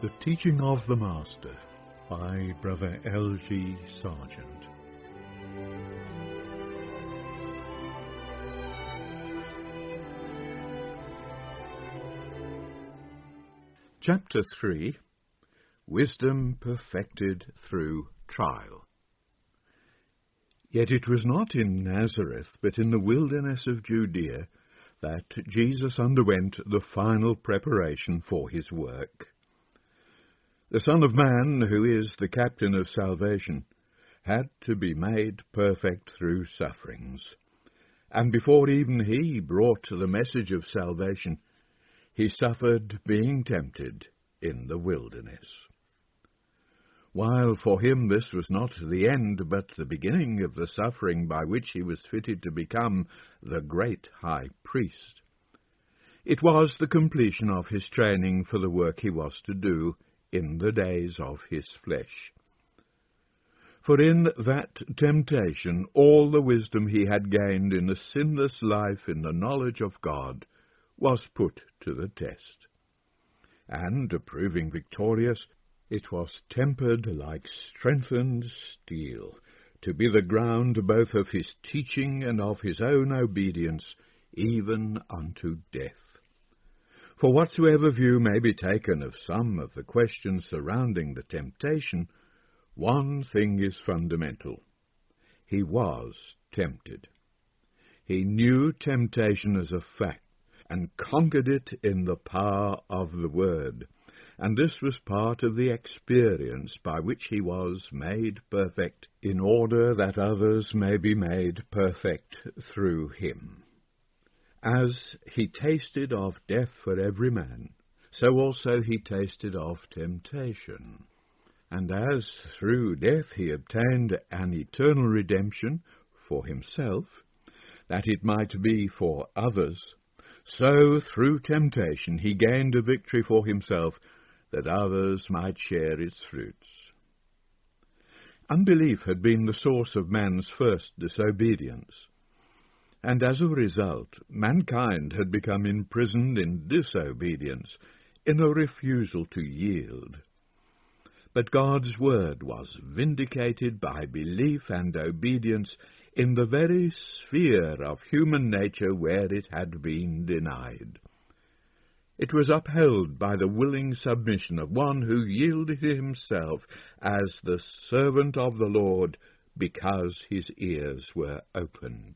The Teaching of the Master by Brother L.G. Sargent. Chapter 3. Wisdom Perfected Through Trial. Yet it was not in Nazareth, but in the wilderness of Judea, that Jesus underwent the final preparation for his work. The Son of Man, who is the captain of salvation, had to be made perfect through sufferings. And before even he brought the message of salvation, he suffered being tempted in the wilderness. While for him this was not the end, but the beginning of the suffering by which he was fitted to become the great high priest, it was the completion of his training for the work he was to do in the days of his flesh. For in that temptation all the wisdom he had gained in a sinless life in the knowledge of God was put to the test. And, proving victorious, it was tempered like strengthened steel, to be the ground both of his teaching and of his own obedience, even unto death. For whatsoever view may be taken of some of the questions surrounding the temptation, one thing is fundamental. He was tempted. He knew temptation as a fact, and conquered it in the power of the Word, and this was part of the experience by which he was made perfect, in order that others may be made perfect through him. As he tasted of death for every man, so also he tasted of temptation. And as through death he obtained an eternal redemption for himself, that it might be for others, so through temptation he gained a victory for himself, that others might share its fruits. Unbelief had been the source of man's first disobedience, and as a result, mankind had become imprisoned in disobedience, in a refusal to yield. But God's word was vindicated by belief and obedience in the very sphere of human nature where it had been denied. It was upheld by the willing submission of one who yielded himself as the servant of the Lord, because his ears were opened.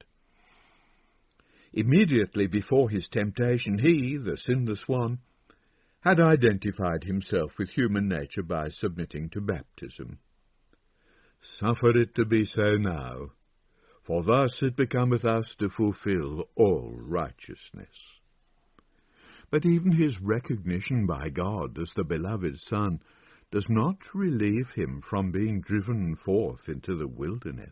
Immediately before his temptation, he, the sinless one, had identified himself with human nature by submitting to baptism. Suffer it to be so now, for thus it becometh us to fulfill all righteousness. But even his recognition by God as the beloved Son does not relieve him from being driven forth into the wilderness.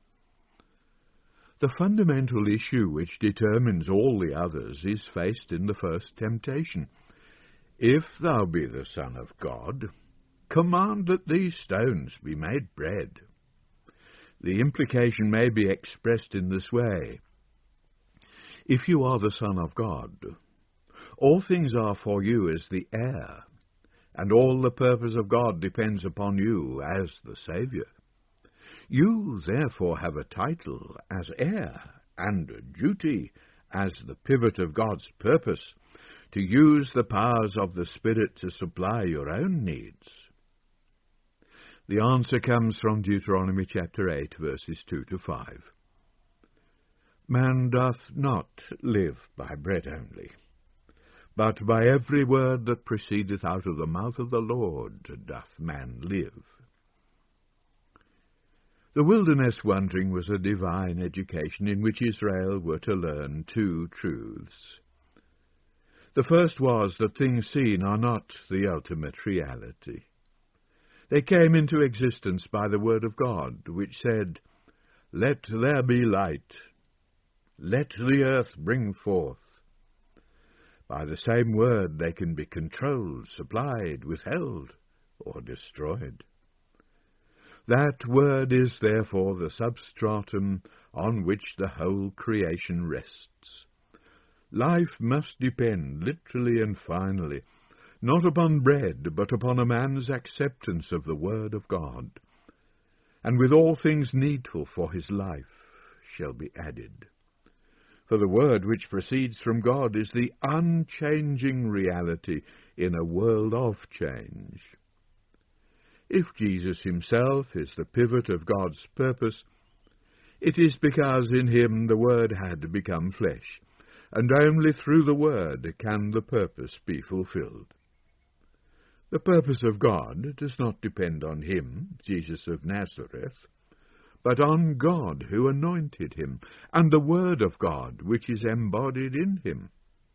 The fundamental issue which determines all the others is faced in the first temptation. If thou be the Son of God, command that these stones be made bread. The implication may be expressed in this way. If you are the Son of God, all things are for you as the heir, and all the purpose of God depends upon you as the Saviour. You, therefore, have a title as heir, and a duty as the pivot of God's purpose, to use the powers of the Spirit to supply your own needs. The answer comes from Deuteronomy chapter 8, verses 2 to 5. Man doth not live by bread only, but by every word that proceedeth out of the mouth of the Lord doth man live. The wilderness wandering was a divine education in which Israel were to learn two truths. The first was that things seen are not the ultimate reality. They came into existence by the word of God, which said, "Let there be light. Let the earth bring forth." By the same word they can be controlled, supplied, withheld, or destroyed. That word is therefore the substratum on which the whole creation rests. Life must depend, literally and finally, not upon bread, but upon a man's acceptance of the word of God, and with all things needful for his life shall be added. For the word which proceeds from God is the unchanging reality in a world of change. If Jesus himself is the pivot of God's purpose, it is because in him the Word had become flesh, and only through the Word can the purpose be fulfilled. The purpose of God does not depend on him, Jesus of Nazareth, but on God who anointed him, and the Word of God which is embodied in him.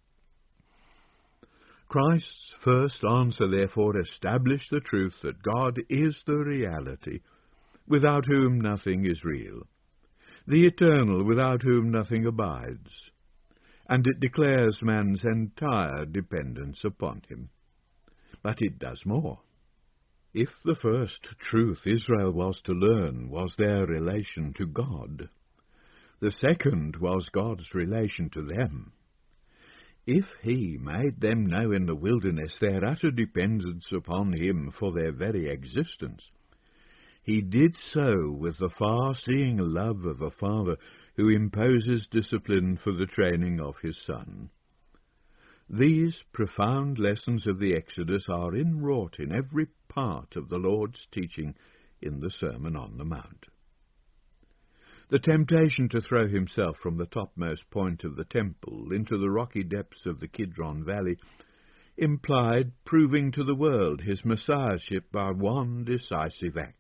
Christ's first answer, therefore, established the truth that God is the reality, without whom nothing is real, the eternal, without whom nothing abides, and it declares man's entire dependence upon him. But it does more. If the first truth Israel was to learn was their relation to God, the second was God's relation to them. If he made them know in the wilderness their utter dependence upon him for their very existence, he did so with the far-seeing love of a father who imposes discipline for the training of his son. These profound lessons of the Exodus are inwrought in every part of the Lord's teaching in the Sermon on the Mount. The temptation to throw himself from the topmost point of the temple into the rocky depths of the Kidron Valley implied proving to the world his messiahship by one decisive act.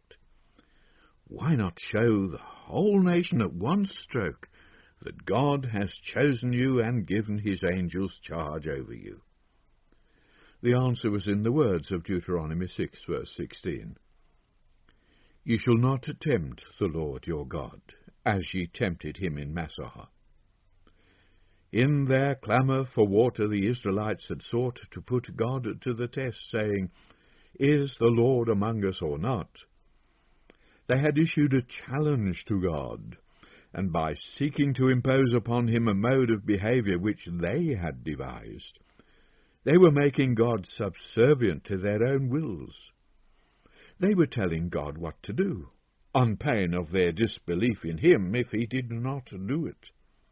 Why not show the whole nation at one stroke that God has chosen you and given his angels charge over you? The answer was in the words of Deuteronomy 6, verse 16. You shall not tempt the Lord your God, as ye tempted him in Massah. In their clamour for water, the Israelites had sought to put God to the test, saying, Is the Lord among us or not? They had issued a challenge to God, and by seeking to impose upon him a mode of behaviour which they had devised, they were making God subservient to their own wills. They were telling God what to do, on pain of their disbelief in him if he did not do it.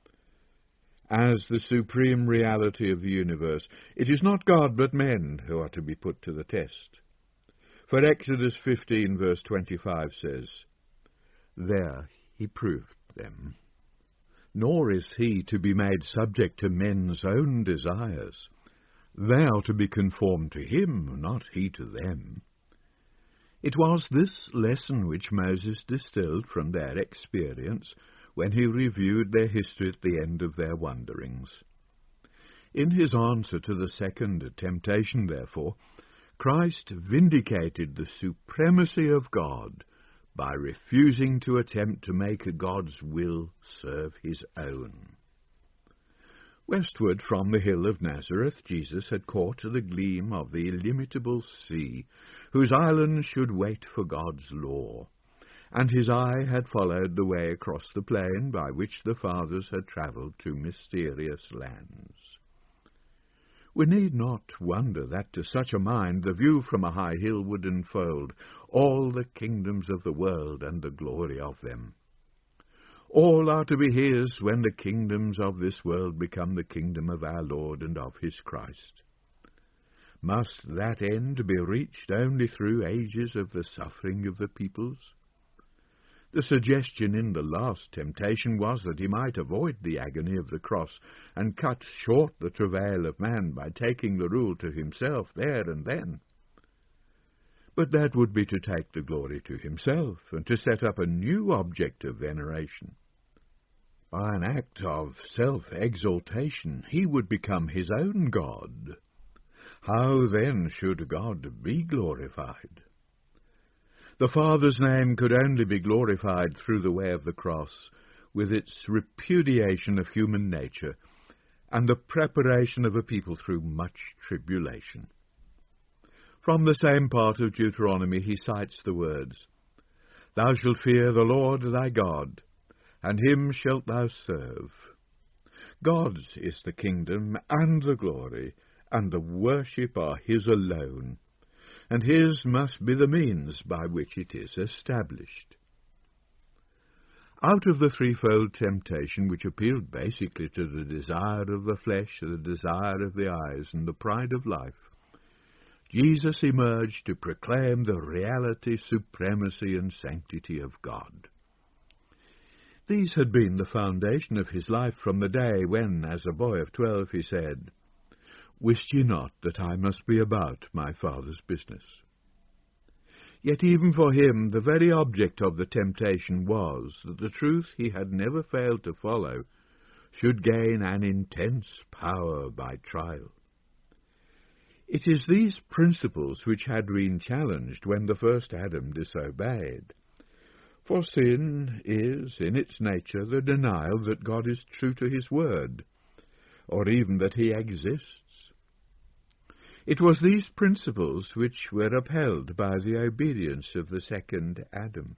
As the supreme reality of the universe, it is not God but men who are to be put to the test. For Exodus 15, verse 25 says, There he proved them. Nor is he to be made subject to men's own desires. They are to be conformed to him, not he to them. It was this lesson which Moses distilled from their experience when he reviewed their history at the end of their wanderings. In his answer to the second temptation, therefore, Christ vindicated the supremacy of God by refusing to attempt to make God's will serve his own. Westward from the hill of Nazareth, Jesus had caught the gleam of the illimitable sea, whose islands should wait for God's law, and his eye had followed the way across the plain by which the fathers had travelled to mysterious lands. We need not wonder that to such a mind the view from a high hill would enfold all the kingdoms of the world and the glory of them. All are to be his when the kingdoms of this world become the kingdom of our Lord and of his Christ. Must that end be reached only through ages of the suffering of the peoples? The suggestion in the last temptation was that he might avoid the agony of the cross and cut short the travail of man by taking the rule to himself there and then. But that would be to take the glory to himself and to set up a new object of veneration. By an act of self-exaltation, he would become his own God. How then should God be glorified? The Father's name could only be glorified through the way of the cross, with its repudiation of human nature, and the preparation of a people through much tribulation. From the same part of Deuteronomy he cites the words, Thou shalt fear the Lord thy God, and him shalt thou serve. God's is the kingdom and the glory and the worship are his alone, and his must be the means by which it is established. Out of the threefold temptation, which appealed basically to the desire of the flesh, the desire of the eyes, and the pride of life, Jesus emerged to proclaim the reality, supremacy, and sanctity of God. These had been the foundation of his life from the day when, as a boy of 12, he said, "Wist ye not that I must be about my Father's business?" Yet even for him the very object of the temptation was that the truth he had never failed to follow should gain an intense power by trial. It is these principles which had been challenged when the first Adam disobeyed. For sin is, in its nature, the denial that God is true to his word, or even that he exists. It was these principles which were upheld by the obedience of the second Adam.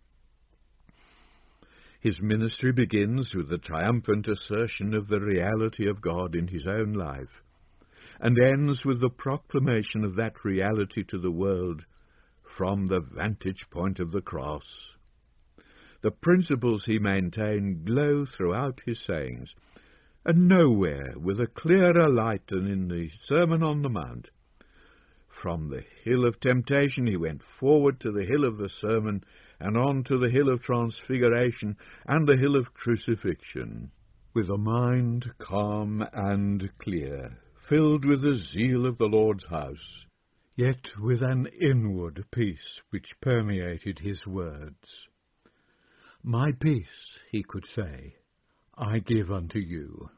His ministry begins with the triumphant assertion of the reality of God in his own life, and ends with the proclamation of that reality to the world from the vantage point of the cross. The principles he maintained glow throughout his sayings, and nowhere with a clearer light than in the Sermon on the Mount. From the hill of temptation he went forward to the hill of the sermon, and on to the hill of transfiguration and the hill of crucifixion, with a mind calm and clear, filled with the zeal of the Lord's house, yet with an inward peace which permeated his words. "My peace," he could say, "I give unto you."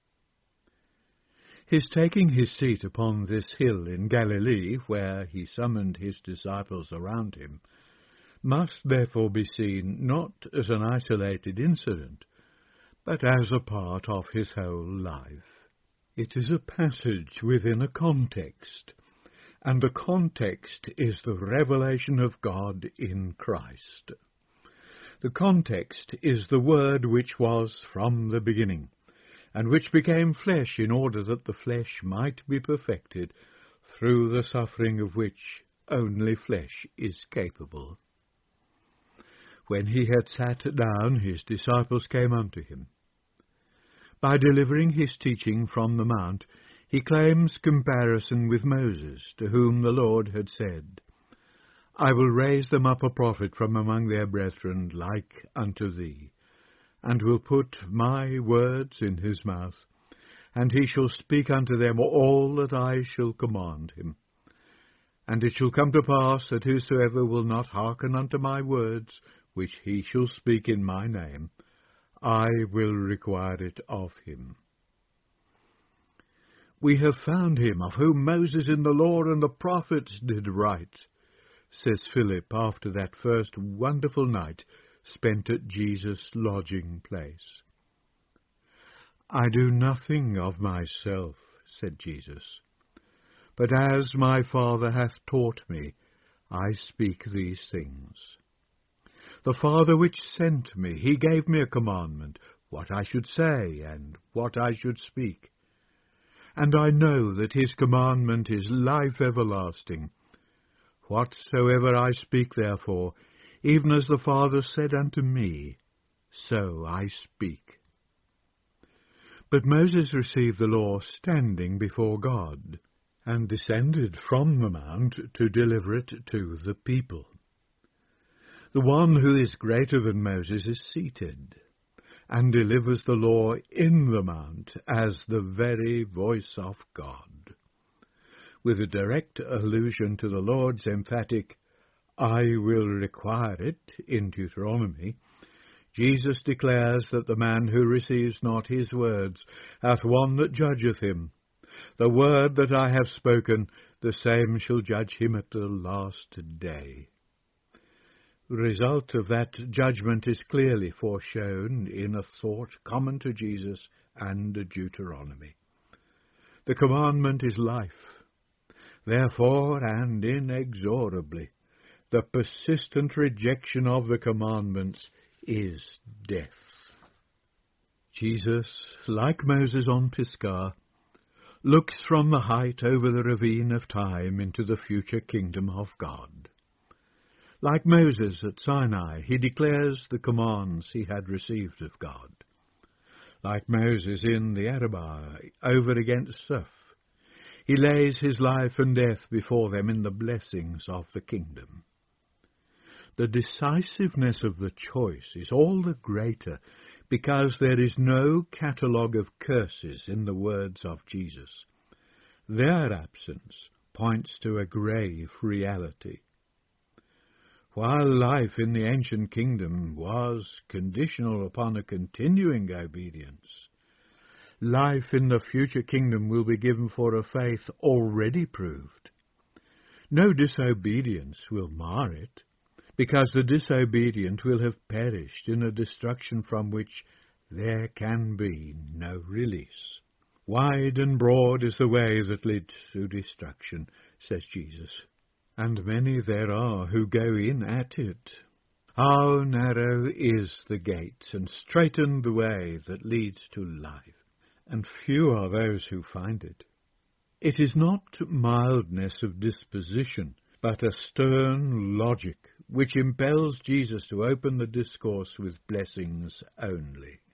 His taking his seat upon this hill in Galilee, where he summoned his disciples around him, must therefore be seen not as an isolated incident, but as a part of his whole life. It is a passage within a context, and the context is the revelation of God in Christ. The context is the Word which was from the beginning, and which became flesh in order that the flesh might be perfected through the suffering of which only flesh is capable. When he had sat down, his disciples came unto him. By delivering his teaching from the mount, he claims comparison with Moses, to whom the Lord had said, "I will raise them up a prophet from among their brethren like unto thee, and will put my words in his mouth, and he shall speak unto them all that I shall command him. And it shall come to pass that whosoever will not hearken unto my words, which he shall speak in my name, I will require it of him." "We have found him, of whom Moses in the law and the prophets did write," says Philip after that first wonderful night spent at Jesus' lodging place. "I do nothing of myself," said Jesus, "but as my Father hath taught me, I speak these things. The Father which sent me, he gave me a commandment, what I should say and what I should speak. And I know that his commandment is life everlasting. Whatsoever I speak therefore, even as the Father said unto me, so I speak." But Moses received the law standing before God, and descended from the mount to deliver it to the people. The one who is greater than Moses is seated, and delivers the law in the mount as the very voice of God. With a direct allusion to the Lord's emphatic, "I will require it," in Deuteronomy, Jesus declares that the man who receives not his words hath one that judgeth him. "The word that I have spoken, the same shall judge him at the last day." The result of that judgment is clearly foreshown in a thought common to Jesus and Deuteronomy. The commandment is life. Therefore, and inexorably, the persistent rejection of the commandments is death. Jesus, like Moses on Pisgah, looks from the height over the ravine of time into the future kingdom of God. Like Moses at Sinai, he declares the commands he had received of God. Like Moses in the Arabah over against Suf, he lays his life and death before them in the blessings of the kingdom. The decisiveness of the choice is all the greater because there is no catalogue of curses in the words of Jesus. Their absence points to a grave reality. While life in the ancient kingdom was conditional upon a continuing obedience, life in the future kingdom will be given for a faith already proved. No disobedience will mar it, because the disobedient will have perished in a destruction from which there can be no release. Wide and broad is the way that leads to destruction, says Jesus, and many there are who go in at it. How narrow is the gate, and straitened the way that leads to life, and few are those who find it. It is not mildness of disposition, but a stern logic which impels Jesus to open the discourse with blessings only.